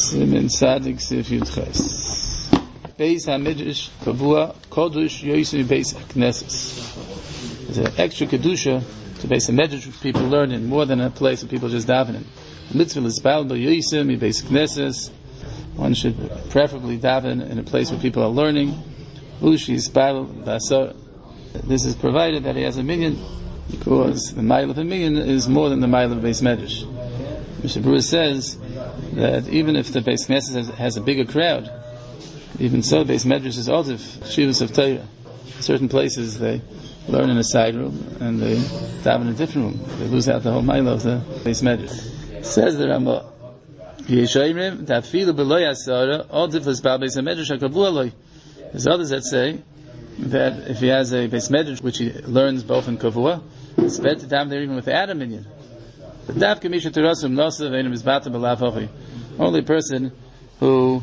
Simin Sadik Sif Yudches. Beis HaMidrash Kavua Kodush Yosim Beis HaKnesses. There's an extra Kedusha to Beis HaMidrash which people learn in, more than a place where people just daven in. Mitzvah L'Spal Yosim Beis HaKnesses. One should preferably daven in a place where people are learning. Ushi Spal Basar. This is provided that he has a minyan, because the mile of a minyan is more than the mile of Beis Medrash. Mr. Brewer says that even if the Beis Knesset has a bigger crowd, even so, Beis Medrash is also Shivas of Torah. Certain places they learn in a side room and they daven in a different room. They lose out the whole mile of the Beis Medrash. Says the Rambam, there's others that say that if he has a Beis Medrash which he learns both in Kavua, it's better to daven there even without a minyan. Only a person who